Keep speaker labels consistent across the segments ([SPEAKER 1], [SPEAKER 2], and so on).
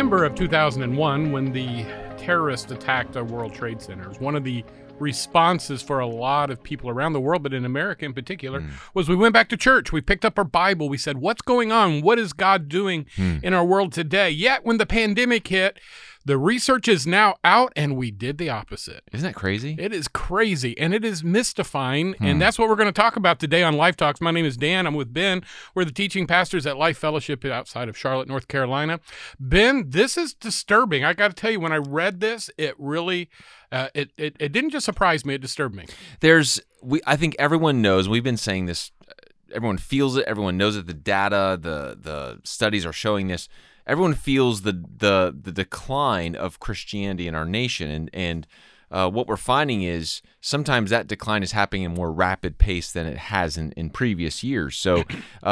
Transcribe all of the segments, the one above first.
[SPEAKER 1] September of 2001, when the terrorists attacked our World Trade Centers, one of the responses for a lot of people around the world, but in America in particular, was we went back to church. We picked up our Bible. We said, what's going on? What is God doing in our world today? Yet when the pandemic hit, the research is now out, and we did the opposite.
[SPEAKER 2] Isn't that crazy?
[SPEAKER 1] It is crazy, and it is mystifying, and that's what we're going to talk about today on Life Talks. My name is Dan. I'm with Ben. We're the teaching pastors at Life Fellowship outside of Charlotte, North Carolina. Ben, this is disturbing. I got to tell you, when I read this, it really, it didn't just surprise me, it disturbed me.
[SPEAKER 2] I think everyone knows, we've been saying this, everyone feels it, everyone knows it, the data, the studies are showing this. Everyone feels the decline of Christianity in our nation, and what we're finding is sometimes that decline is happening in a more rapid pace than it has in previous years. So,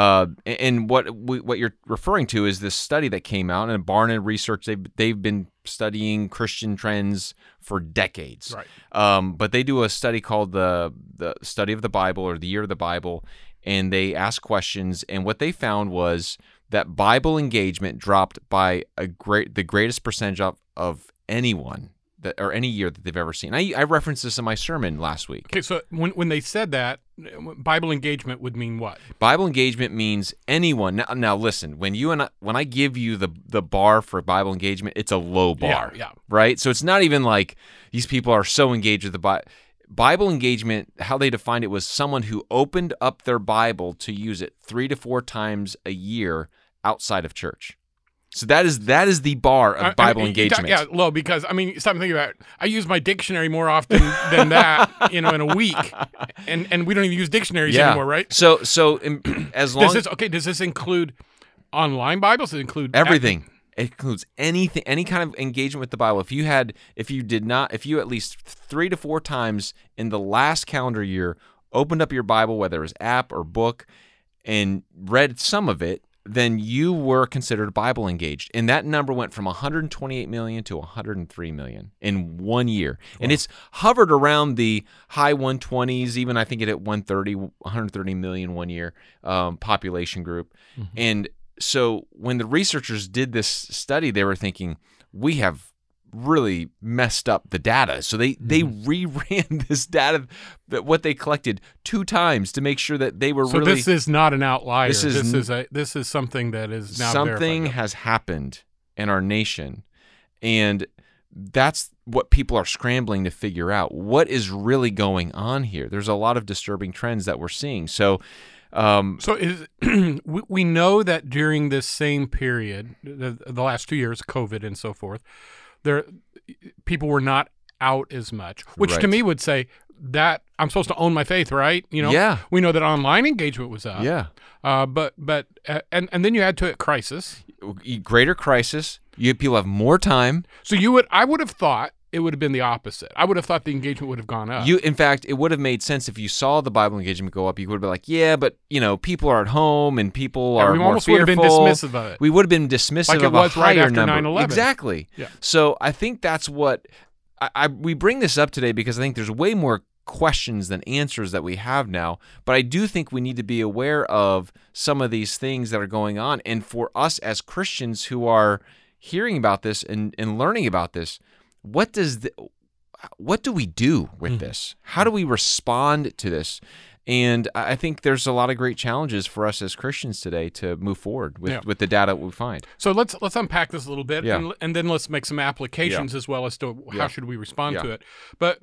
[SPEAKER 2] and what you're referring to is this study that came out, and Barna Research, they've been studying Christian trends for decades.
[SPEAKER 1] Right.
[SPEAKER 2] But they do a study called the Study of the Bible, or the Year of the Bible, and they ask questions, and what they found was that Bible engagement dropped by the greatest percentage of anyone or any year that they've ever seen. I referenced this in my sermon last week.
[SPEAKER 1] Okay, so when they said that, Bible engagement would mean what?
[SPEAKER 2] Bible engagement means anyone. Now listen, when I give you the bar for Bible engagement, it's a low bar.
[SPEAKER 1] Yeah.
[SPEAKER 2] Right? So it's not even like these people are so engaged with the Bible. Bible engagement, how they defined it, was someone who opened up their Bible to use it 3 to 4 times a year outside of church. So that is the bar of Bible engagement.
[SPEAKER 1] Yeah, low, because stop and think about it. I use my dictionary more often than that, in a week, and we don't even use dictionaries anymore, right?
[SPEAKER 2] So as long
[SPEAKER 1] does this include online Bibles? Does it include
[SPEAKER 2] everything? It includes anything, any kind of engagement with the Bible. If you at least 3 to 4 times in the last calendar year opened up your Bible, whether it was app or book, and read some of it, then you were considered Bible engaged. And that number went from 128 million to 103 million in 1 year. Wow. And it's hovered around the high 120s, even I think it hit 130 million 1 year population group. Mm-hmm. And so when the researchers did this study, they were thinking, we have really messed up the data. So they reran this data, what they collected 2 times to make sure that they were
[SPEAKER 1] so
[SPEAKER 2] really.
[SPEAKER 1] So this is not an outlier. This is something that is now
[SPEAKER 2] something
[SPEAKER 1] verified.
[SPEAKER 2] Has happened in our nation, and that's what people are scrambling to figure out. What is really going on here? There's a lot of disturbing trends that we're seeing. So
[SPEAKER 1] we know that during this same period, the last 2 years, COVID and so forth, people were not out as much, which
[SPEAKER 2] right.
[SPEAKER 1] to me would say that I'm supposed to own my faith, right?
[SPEAKER 2] Yeah.
[SPEAKER 1] We know that online engagement was up.
[SPEAKER 2] Yeah.
[SPEAKER 1] But then you add to it crisis.
[SPEAKER 2] Greater crisis. People have more time.
[SPEAKER 1] So I would have thought it would have been the opposite. I would have thought the engagement would have gone up.
[SPEAKER 2] In fact, it would have made sense if you saw the Bible engagement go up. You would have been like, yeah, but people are at home and people are more
[SPEAKER 1] almost
[SPEAKER 2] fearful.
[SPEAKER 1] Would have been dismissive of it.
[SPEAKER 2] We would have been dismissive
[SPEAKER 1] like it
[SPEAKER 2] of
[SPEAKER 1] was
[SPEAKER 2] a higher
[SPEAKER 1] right after
[SPEAKER 2] number.
[SPEAKER 1] 9/11.
[SPEAKER 2] Exactly.
[SPEAKER 1] Yeah.
[SPEAKER 2] So I think that's what we bring this up today because I think there's way more questions than answers that we have now. But I do think we need to be aware of some of these things that are going on. And for us as Christians who are hearing about this and learning about this, what do we do with this? How do we respond to this? And I think there's a lot of great challenges for us as Christians today to move forward with the data we find.
[SPEAKER 1] So let's unpack this a little bit,
[SPEAKER 2] Yeah.
[SPEAKER 1] and then let's make some applications as well as to how should we respond to it. But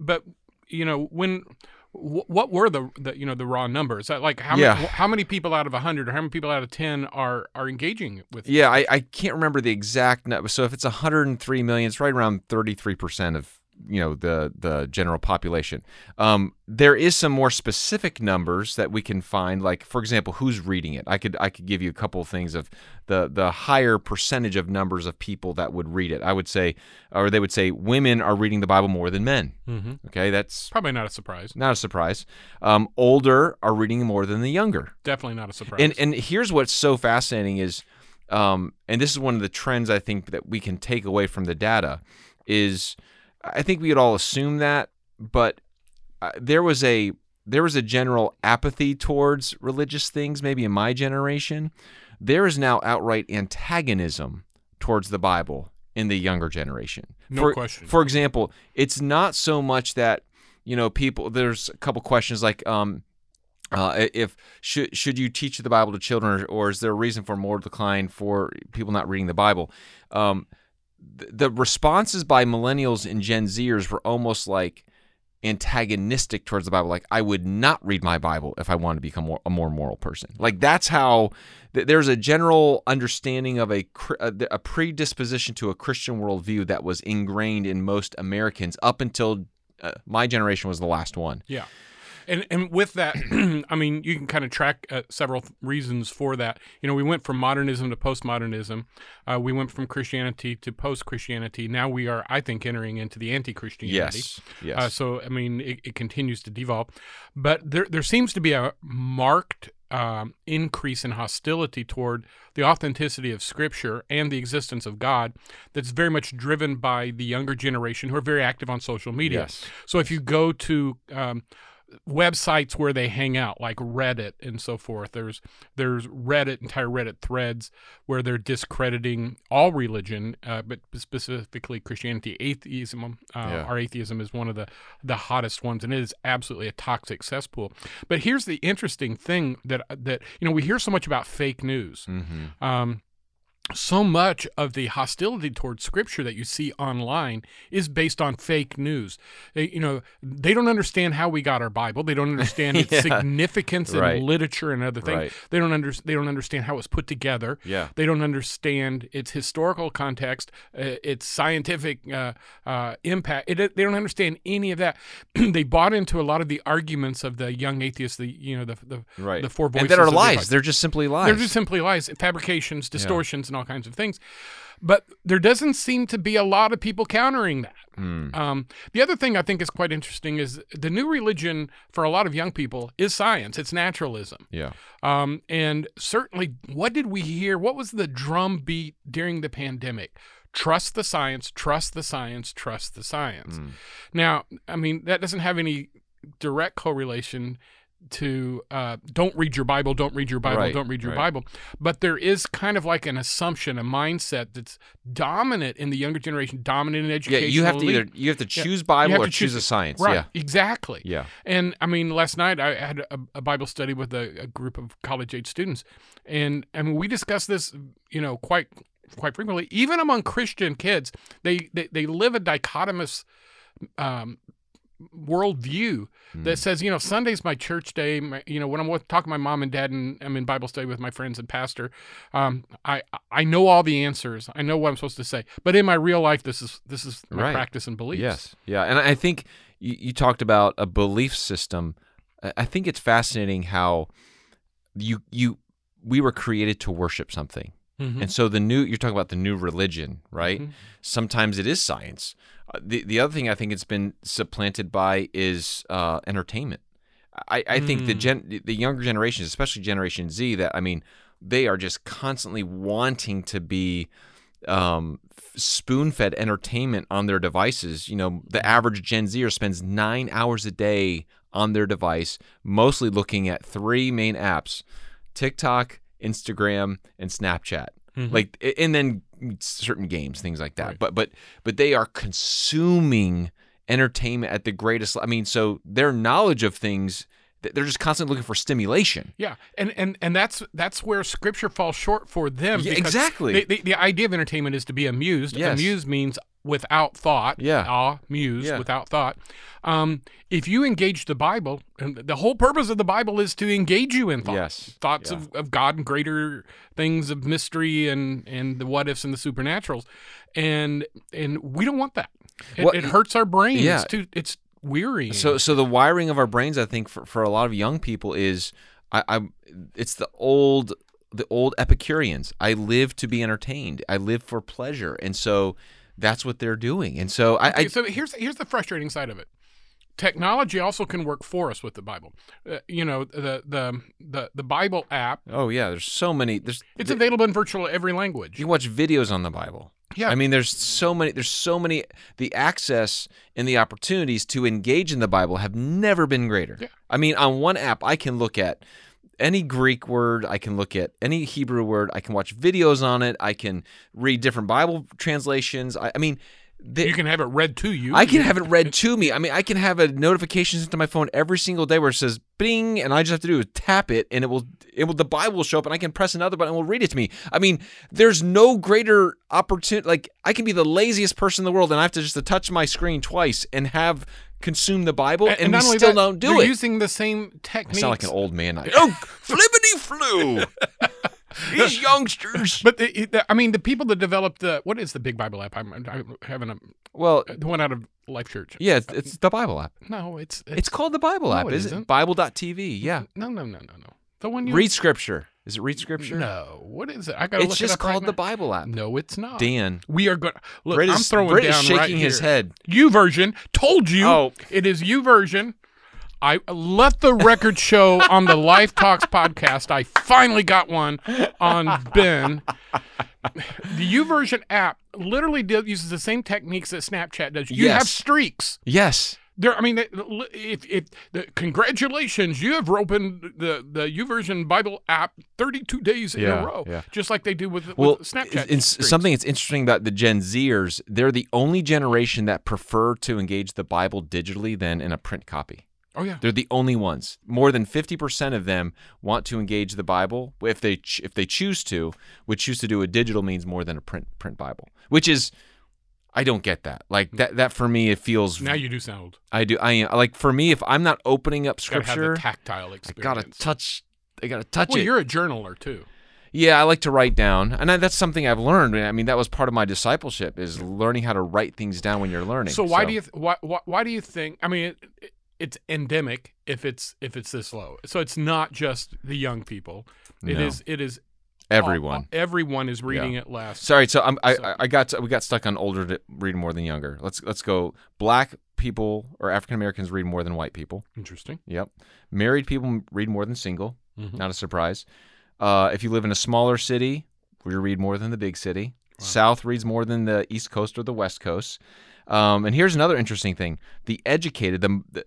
[SPEAKER 1] what were the raw numbers? Like how many people out of 100 or how many people out of 10 are engaging with?
[SPEAKER 2] Yeah, I can't remember the exact number. So if it's 103 million, it's right around 33% of the general population. There is some more specific numbers that we can find, like for example, who's reading it. I could give you a couple of things of the higher percentage of numbers of people that would read it. I would say, or they would say, women are reading the Bible more than men. Mm-hmm. Okay, that's
[SPEAKER 1] probably not a surprise.
[SPEAKER 2] Not a surprise. Older are reading more than the younger.
[SPEAKER 1] Definitely not a surprise.
[SPEAKER 2] And here's what's so fascinating is, and this is one of the trends I think that we can take away from the data is. I think we would all assume that, but there was a general apathy towards religious things, maybe in my generation. There is now outright antagonism towards the Bible in the younger generation.
[SPEAKER 1] No question.
[SPEAKER 2] For example, it's not so much that, people, there's a couple questions like, if should you teach the Bible to children, or is there a reason for more decline for people not reading the Bible? The responses by millennials and Gen Zers were almost like antagonistic towards the Bible. Like, I would not read my Bible if I wanted to become a more moral person. Like, that's how there's a general understanding of a predisposition to a Christian worldview that was ingrained in most Americans up until my generation was the last one.
[SPEAKER 1] Yeah. And with that, I mean, you can kind of track several reasons for that. We went from modernism to postmodernism. We went from Christianity to post-Christianity. Now we are, I think, entering into the anti-Christianity.
[SPEAKER 2] Yes.
[SPEAKER 1] So, I mean, it continues to devolve. But there seems to be a marked increase in hostility toward the authenticity of Scripture and the existence of God that's very much driven by the younger generation who are very active on social media.
[SPEAKER 2] Yes.
[SPEAKER 1] So if you go to websites where they hang out, like Reddit and so forth, there's entire Reddit threads where they're discrediting all religion, but specifically Christianity. Atheism, our atheism is one of the hottest ones, and it is absolutely a toxic cesspool. But here's the interesting thing that we hear so much about fake news.
[SPEAKER 2] Mm-hmm.
[SPEAKER 1] So much of the hostility towards Scripture that you see online is based on fake news. They don't understand how we got our Bible. They don't understand its significance in literature and other things.
[SPEAKER 2] Right.
[SPEAKER 1] They don't understand how it was put together.
[SPEAKER 2] Yeah.
[SPEAKER 1] They don't understand its historical context, its scientific impact. They don't understand any of that. They bought into a lot of the arguments of the young atheists. The four voices
[SPEAKER 2] and that are
[SPEAKER 1] of the
[SPEAKER 2] lies.
[SPEAKER 1] Bible.
[SPEAKER 2] They're just simply lies.
[SPEAKER 1] They're just simply lies, fabrications, distortions, and all kinds of things. But there doesn't seem to be a lot of people countering that. The other thing I think is quite interesting is the new religion for a lot of young people is science. It's naturalism.
[SPEAKER 2] Yeah.
[SPEAKER 1] And certainly, what did we hear? What was the drum beat during the pandemic? Trust the science, trust the science, trust the science. Now, I mean, that doesn't have any direct correlation to don't read your Bible, don't read your Bible, don't read your Bible. But there is kind of like an assumption, a mindset that's dominant in the younger generation, dominant in education.
[SPEAKER 2] Yeah, you have to choose Bible or choose a science.
[SPEAKER 1] Right,
[SPEAKER 2] yeah.
[SPEAKER 1] Exactly.
[SPEAKER 2] Yeah.
[SPEAKER 1] And I mean, last night I had a Bible study with a group of college-age students, and I mean, we discussed this, quite frequently. Even among Christian kids, they live a dichotomous worldview that says, Sunday's my church day. When I'm talking to my mom and dad and I'm in Bible study with my friends and pastor, I know all the answers. I know what I'm supposed to say. But in my real life, this is my practice and beliefs.
[SPEAKER 2] Yes. Yeah. And I think you talked about a belief system. I think it's fascinating how we were created to worship something. Mm-hmm. And so you're talking about the new religion, right? Mm-hmm. Sometimes it is science. The other thing I think it's been supplanted by is entertainment. I think the younger generations, especially Generation Z, they are just constantly wanting to be spoon-fed entertainment on their devices. The average Gen Zer spends 9 hours a day on their device, mostly looking at 3 main apps: TikTok, Instagram, and Snapchat. Mm-hmm. And then certain games, things like that. Right. But they are consuming entertainment at the greatest. So their knowledge of things, they're just constantly looking for stimulation.
[SPEAKER 1] Yeah, and that's where Scripture falls short for them.
[SPEAKER 2] Yeah, exactly.
[SPEAKER 1] The idea of entertainment is to be amused.
[SPEAKER 2] Yes.
[SPEAKER 1] Amused means without thought.
[SPEAKER 2] Yeah.
[SPEAKER 1] Without thought. If you engage the Bible, and the whole purpose of the Bible is to engage you in thought.
[SPEAKER 2] Yes.
[SPEAKER 1] Thoughts of God and greater things of mystery and the what ifs and the supernaturals. And we don't want that. It hurts our brain.
[SPEAKER 2] Yeah.
[SPEAKER 1] It's weary.
[SPEAKER 2] So the wiring of our brains, I think, for a lot of young people is it's the old Epicureans. I live to be entertained. I live for pleasure. And so that's what they're doing. And so
[SPEAKER 1] so here's the frustrating side of it. Technology also can work for us with the Bible. The Bible app.
[SPEAKER 2] Oh yeah, there's so many.
[SPEAKER 1] It's available in virtually every language.
[SPEAKER 2] You can watch videos on the Bible.
[SPEAKER 1] Yeah.
[SPEAKER 2] There's so many. The access and the opportunities to engage in the Bible have never been greater.
[SPEAKER 1] Yeah.
[SPEAKER 2] On one app, I can look at any Greek word. I can look at any Hebrew word. I can watch videos on it. I can read different Bible translations. I mean,
[SPEAKER 1] you can have it read to you.
[SPEAKER 2] I can have it read to me. I mean, I can have a notification sent to my phone every single day where it says "bing," and I just have to do is tap it, and the Bible will show up, and I can press another button and it will read it to me. I mean, there's no greater opportunity. Like, I can be the laziest person in the world, and I have to just touch my screen twice and have consume the Bible, and we still don't do it.
[SPEAKER 1] Using the same techniques.
[SPEAKER 2] I sound like an old man. Oh, flippity flu. These youngsters.
[SPEAKER 1] But the people that developed what is the Big Bible app? I'm having the one out of Life Church.
[SPEAKER 2] Yeah, it's the Bible app.
[SPEAKER 1] No, it's
[SPEAKER 2] called the Bible app, isn't it? Bible.tv. Yeah.
[SPEAKER 1] No. The one you
[SPEAKER 2] Read Scripture. Is it Read Scripture?
[SPEAKER 1] No. What is it? I got to look it up.
[SPEAKER 2] It's just called the Bible app.
[SPEAKER 1] No, it's not.
[SPEAKER 2] Dan.
[SPEAKER 1] We are going. Look,
[SPEAKER 2] Britt
[SPEAKER 1] I'm throwing
[SPEAKER 2] Britt
[SPEAKER 1] down
[SPEAKER 2] is shaking
[SPEAKER 1] right here.
[SPEAKER 2] his head.
[SPEAKER 1] YouVersion told you.
[SPEAKER 2] Oh.
[SPEAKER 1] It is YouVersion. I let the record show on the Life Talks podcast. I finally got one on Ben. The YouVersion app literally uses the same techniques that Snapchat does. You have streaks.
[SPEAKER 2] Yes.
[SPEAKER 1] Congratulations, you have opened the YouVersion Bible app 32 days in a row, just like they do with Snapchat.
[SPEAKER 2] Something that's interesting about the Gen Zers, they're the only generation that prefer to engage the Bible digitally than in a print copy.
[SPEAKER 1] Oh, yeah.
[SPEAKER 2] They're the only ones. More than 50% of them want to engage the Bible if they choose to, would choose to do a digital means more than a print Bible, which is, I don't get that. Like that for me, it feels.
[SPEAKER 1] Now you do sound old.
[SPEAKER 2] I do. Like, for me, if I'm not opening up Scripture,
[SPEAKER 1] gotta have the tactile experience.
[SPEAKER 2] I gotta touch it.
[SPEAKER 1] Well, you're a journaler too.
[SPEAKER 2] Yeah, I like to write down, and that's something I've learned. I mean, that was part of my discipleship, is learning how to write things down when you're learning.
[SPEAKER 1] So why do you think? I mean, it's endemic if it's this low. So it's not just the young people. It is
[SPEAKER 2] everyone.
[SPEAKER 1] Everyone is reading it less.
[SPEAKER 2] Sorry, so we got stuck on older to read more than younger. Let's go. Black people or African Americans read more than white people.
[SPEAKER 1] Interesting.
[SPEAKER 2] Yep. Married people read more than single. Mm-hmm. Not a surprise. If you live in a smaller city, you read more than the big city. Wow. South reads more than the East Coast or the West Coast. And here's another interesting thing: the educated,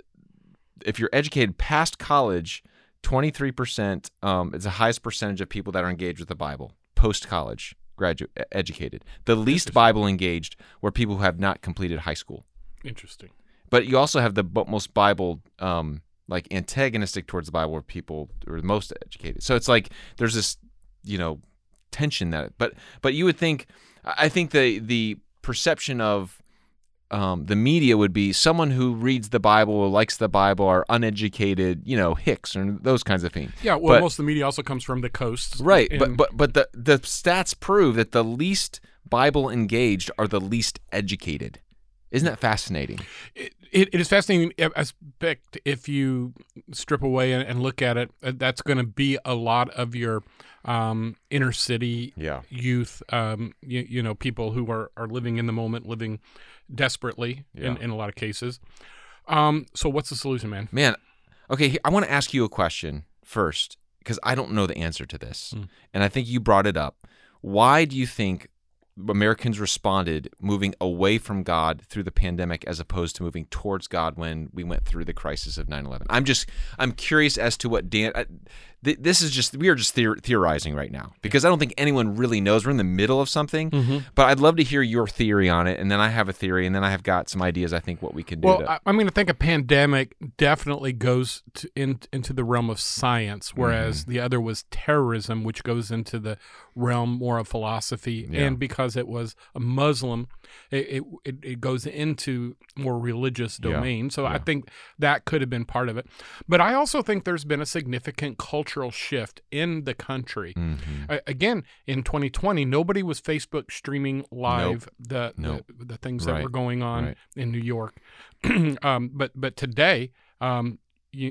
[SPEAKER 2] if you're educated past college, 23% is the highest percentage of people that are engaged with the Bible post-college, educated. The least Bible engaged were people who have not completed high school.
[SPEAKER 1] Interesting.
[SPEAKER 2] But you also have the most Bible, like antagonistic towards the Bible, where people are the most educated. So it's like there's this, tension that. But you would think, I think the perception of the media would be someone who reads the Bible or likes the Bible are uneducated, hicks or those kinds of things.
[SPEAKER 1] Yeah, well, most of the media also comes from the coasts.
[SPEAKER 2] Right, but the stats prove that the least Bible engaged are the least educated. Isn't that fascinating?
[SPEAKER 1] It is fascinating aspect. If you strip away and look at it, that's going to be a lot of your inner city youth, people who are living in the moment, living desperately in a lot of cases. So what's the solution, man?
[SPEAKER 2] Man, okay, I want to ask you a question first, because I don't know the answer to this. And I think you brought it up. Why do you think Americans responded moving away from God through the pandemic as opposed to moving towards God when we went through the crisis of 9/11? I'm curious as to what Dan. We are just theorizing right now, because I don't think anyone really knows. We're in the middle of something, but I'd love to hear your theory on it, and then I have a theory, and then I have got some ideas. I think what we can do.
[SPEAKER 1] Well, I'm going to think a pandemic definitely goes into the realm of science, whereas the other was terrorism, which goes into the realm more of philosophy, and because it was a Muslim, it goes into more religious domain. So I think that could have been part of it. But I also think there's been a significant cultural shift in the country. Again, in 2020, nobody was Facebook streaming live the things that were going on in New York. But today, when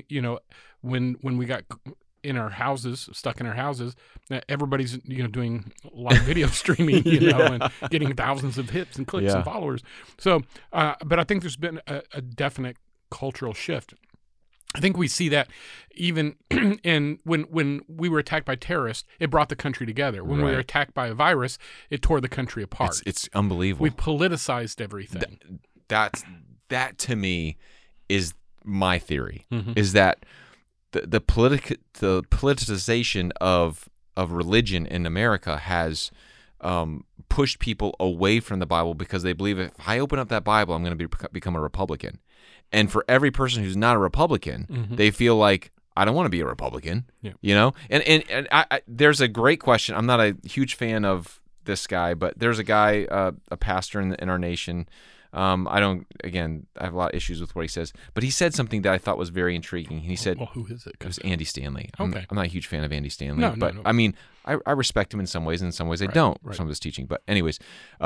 [SPEAKER 1] we got stuck in our houses, everybody's doing live video streaming, and getting thousands of hits and clicks and followers. So, but I think there's been a definite cultural shift. I think we see that even when we were attacked by terrorists, it brought the country together. When we were attacked by a virus, it tore the country apart.
[SPEAKER 2] It's unbelievable.
[SPEAKER 1] We politicized everything.
[SPEAKER 2] That to me is my theory, is that the politicization of religion in America has pushed people away from the Bible because they believe if I open up that Bible, I'm going to become a Republican. And for every person who's not a Republican, they feel like, I don't want to be a Republican, you know? And I, there's a great question. I'm not a huge fan of this guy, but there's a guy, a pastor in our nation. I have a lot of issues with what he says, but he said something that I thought was very intriguing. He said,
[SPEAKER 1] well, who is it?
[SPEAKER 2] It was Andy Stanley.
[SPEAKER 1] Okay.
[SPEAKER 2] I'm not a huge fan of Andy Stanley,
[SPEAKER 1] No.
[SPEAKER 2] I mean, I respect him in some ways, and in some ways I don't, some of his teaching. But anyways,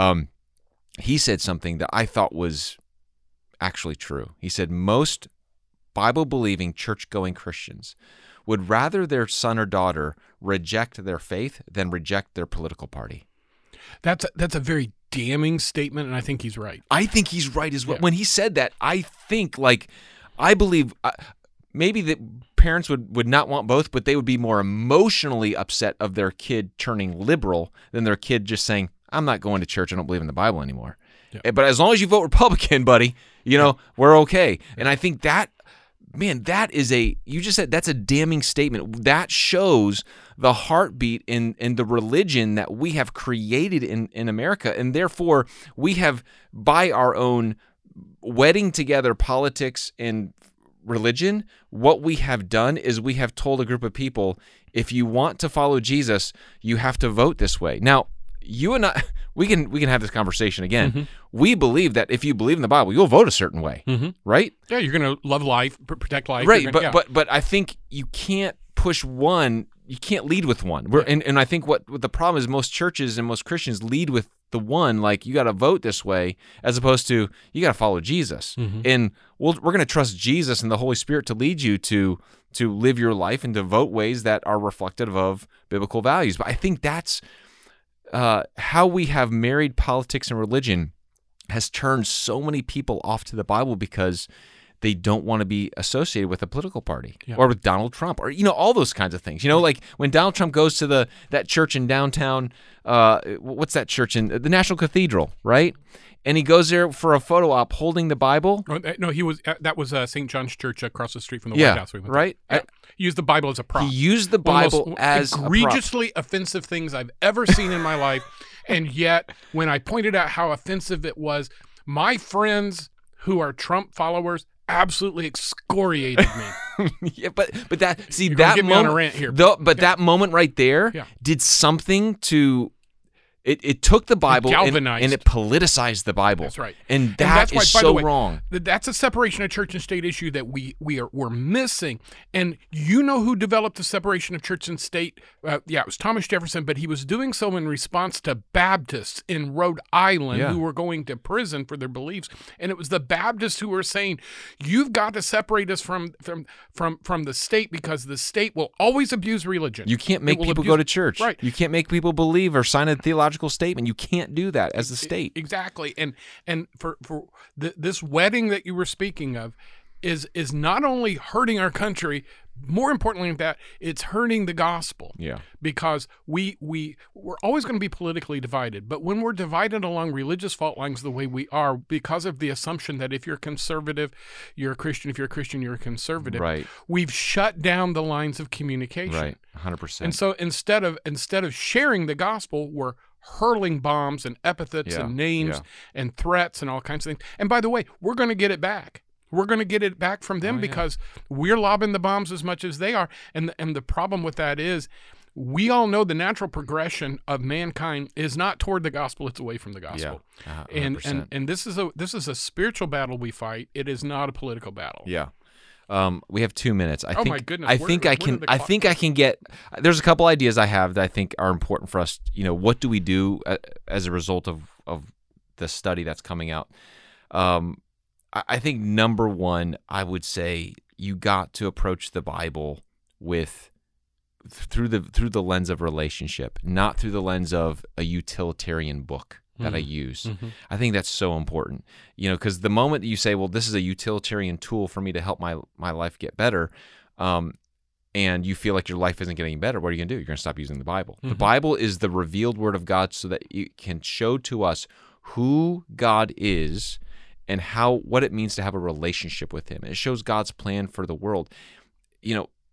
[SPEAKER 2] he said something that I thought was actually true. He said most Bible-believing, church-going Christians would rather their son or daughter reject their faith than reject their political party.
[SPEAKER 1] That's a very damning statement, and I think he's right.
[SPEAKER 2] I think he's right as well. When he said that, I think, I believe maybe the parents would not want both, but they would be more emotionally upset of their kid turning liberal than their kid just saying, I'm not going to church, I don't believe in the Bible anymore. Yeah. But as long as you vote Republican, buddy, we're okay. And I think that, man, you just said that's a damning statement. That shows the heartbeat in the religion that we have created in America. And therefore, we have, by our own wedding together politics and religion, what we have done is we have told a group of people, if you want to follow Jesus, you have to vote this way. Now, you and I, we can have this conversation again. We believe that if you believe in the Bible, you'll vote a certain way, right?
[SPEAKER 1] Yeah, you're going to love life, protect life.
[SPEAKER 2] Right, but I think you can't push one, you can't lead with one. And I think what the problem is, most churches and most Christians lead with the one, like you got to vote this way, as opposed to you got to follow Jesus. And we're going to trust Jesus and the Holy Spirit to lead you to live your life and to vote ways that are reflective of biblical values. But I think that's how we have married politics and religion has turned so many people off to the Bible because they don't want to be associated with a political party or with Donald Trump or, all those kinds of things. Like when Donald Trump goes to that church in downtown, what's that church in the National Cathedral, right? And he goes there for a photo op holding the Bible.
[SPEAKER 1] No, that was St. John's Church across the street from the White House.
[SPEAKER 2] Right?
[SPEAKER 1] He used the Bible as a prop.
[SPEAKER 2] He used the Bible as
[SPEAKER 1] egregiously offensive things I've ever seen in my life. And yet, when I pointed out how offensive it was, my friends who are Trump followers absolutely excoriated me.
[SPEAKER 2] but that
[SPEAKER 1] You're
[SPEAKER 2] that
[SPEAKER 1] get me
[SPEAKER 2] moment
[SPEAKER 1] on a rant here.
[SPEAKER 2] that moment right there did something to it took the Bible and it politicized the Bible.
[SPEAKER 1] That's right.
[SPEAKER 2] And that's why, so wrong.
[SPEAKER 1] That's a separation of church and state issue that we're missing. And who developed the separation of church and state? It was Thomas Jefferson, but he was doing so in response to Baptists in Rhode Island who were going to prison for their beliefs. And it was the Baptists who were saying, you've got to separate us from the state because the state will always abuse religion.
[SPEAKER 2] You can't make people go to church.
[SPEAKER 1] Right.
[SPEAKER 2] You can't make people believe or sign a theological statement. You can't do that as the state.
[SPEAKER 1] Exactly. And for this wedding that you were speaking of is not only hurting our country, more importantly than that, it's hurting the gospel.
[SPEAKER 2] Yeah.
[SPEAKER 1] Because we're always going to be politically divided, but when we're divided along religious fault lines the way we are, because of the assumption that if you're conservative, you're a Christian, if you're a Christian, you're a conservative.
[SPEAKER 2] Right.
[SPEAKER 1] We've shut down the lines of communication.
[SPEAKER 2] Right. 100%.
[SPEAKER 1] And so instead of sharing the gospel, we're hurling bombs and epithets and names and threats and all kinds of things. And by the way, we're going to get it back. We're going to get it back from them because we're lobbing the bombs as much as they are. And the problem with that is we all know the natural progression of mankind is not toward the gospel, it's away from the gospel.
[SPEAKER 2] Yeah,
[SPEAKER 1] and this is a spiritual battle we fight. It is not a political battle.
[SPEAKER 2] Yeah. We have 2 minutes. I think,
[SPEAKER 1] my goodness.
[SPEAKER 2] I think I can get. There's a couple ideas I have that I think are important for us. What do we do as a result of the study that's coming out? I think number one, I would say you got to approach the Bible through the lens of relationship, not through the lens of a utilitarian book that I use. I think that's so important, because the moment that you say, well, this is a utilitarian tool for me to help my life get better, and you feel like your life isn't getting better, what are you going to do? You're going to stop using the Bible. The Bible is the revealed word of God so that it can show to us who God is and what it means to have a relationship with him. It shows God's plan for the world.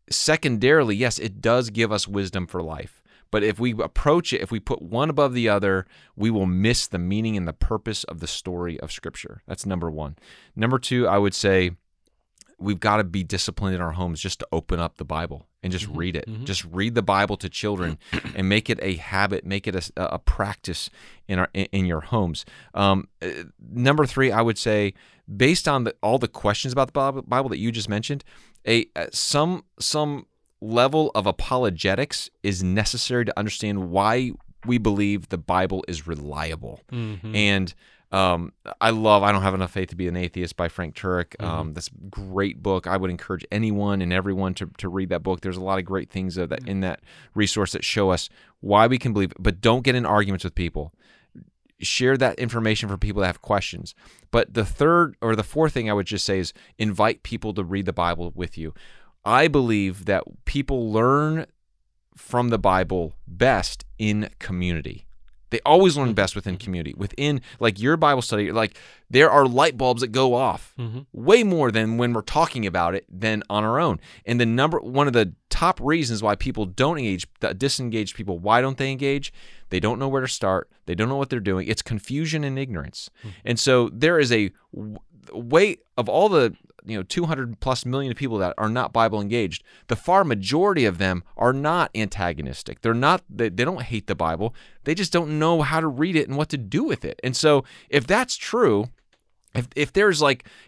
[SPEAKER 2] secondarily, yes, it does give us wisdom for life. But if we approach it, if we put one above the other, we will miss the meaning and the purpose of the story of Scripture. That's number one. Number two, I would say we've got to be disciplined in our homes just to open up the Bible and just read it. Just read the Bible to children and make it a habit, make it a practice in your homes. Number three, I would say, based on all the questions about the Bible that you just mentioned, some level of apologetics is necessary to understand why we believe the Bible is reliable. And I Don't Have Enough Faith to Be an Atheist by Frank Turek. That's a great book. I would encourage anyone and everyone to read that book. There's a lot of great things in that resource that show us why we can believe it. But don't get in arguments with people. Share that information for people that have questions. But the fourth thing I would just say is invite people to read the Bible with you. I believe that people learn from the Bible best in community. They always learn best within community. Within, like, your Bible study, like, there are light bulbs that go off way more than when we're talking about it than on our own. And one of the top reasons why people don't engage, disengaged people, why don't they engage? They don't know where to start. They don't know what they're doing. It's confusion and ignorance. And so there is a way of all the 200 plus million people that are not Bible engaged, the far majority of them are not antagonistic. They don't hate the Bible. They just don't know how to read it and what to do with it. And so if that's true, if there's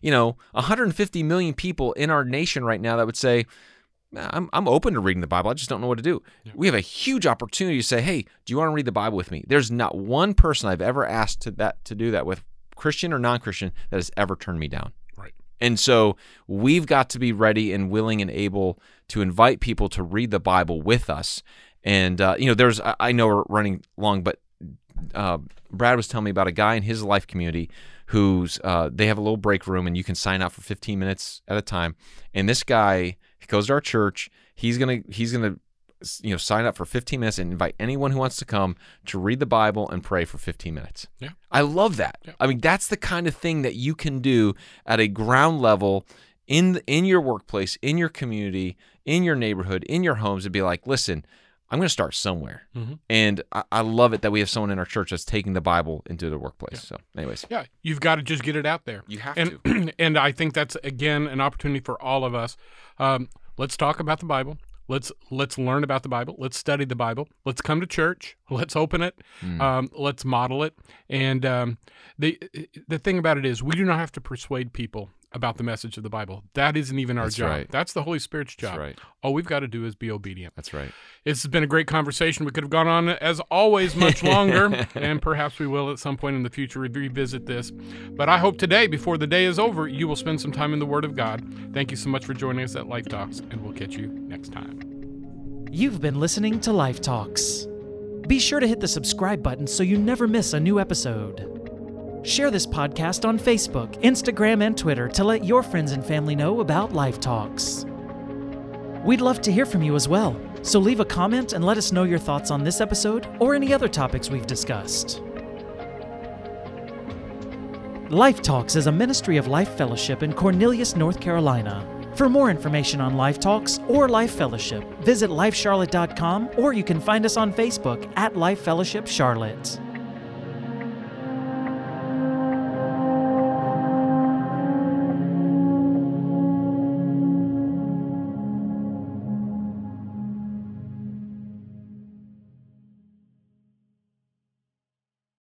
[SPEAKER 2] 150 million people in our nation right now that would say, I'm open to reading the Bible, I just don't know what to do. Yeah. We have a huge opportunity to say, hey, do you want to read the Bible with me? There's not one person I've ever asked to do that with, Christian or non-Christian, that has ever turned me down. And so we've got to be ready and willing and able to invite people to read the Bible with us. And, I know we're running long, but Brad was telling me about a guy in his life community who's, they have a little break room and you can sign up for 15 minutes at a time. And this guy, he goes to our church. He's going to sign up for 15 minutes and invite anyone who wants to come to read the Bible and pray for 15 minutes. Yeah. I love that. Yeah. I mean, that's the kind of thing that you can do at a ground level in your workplace, in your community, in your neighborhood, in your homes, and be like, listen, I'm going to start somewhere. And I love it that we have someone in our church that's taking the Bible into the workplace. Yeah. So anyways.
[SPEAKER 1] Yeah, you've got to just get it out there.
[SPEAKER 2] You have to.
[SPEAKER 1] And I think that's, again, an opportunity for all of us. Let's talk about the Bible. Let's learn about the Bible. Let's study the Bible. Let's come to church. Let's open it. Let's model it. And the thing about it is, we do not have to persuade people about the message of the Bible. That isn't even our job.
[SPEAKER 2] Right.
[SPEAKER 1] That's the Holy Spirit's job.
[SPEAKER 2] That's right.
[SPEAKER 1] All we've got to do is be obedient.
[SPEAKER 2] That's right.
[SPEAKER 1] It's been a great conversation. We could have gone on, as always, much longer, and perhaps we will at some point in the future revisit this. But I hope today, before the day is over, you will spend some time in the Word of God. Thank you so much for joining us at Life Talks, and we'll catch you next time.
[SPEAKER 3] You've been listening to Life Talks. Be sure to hit the subscribe button so you never miss a new episode. Share this podcast on Facebook, Instagram, and Twitter to let your friends and family know about Life Talks. We'd love to hear from you as well, so leave a comment and let us know your thoughts on this episode or any other topics we've discussed. Life Talks is a ministry of Life Fellowship in Cornelius, North Carolina. For more information on Life Talks or Life Fellowship, visit lifecharlotte.com, or you can find us on Facebook at Life Fellowship Charlotte.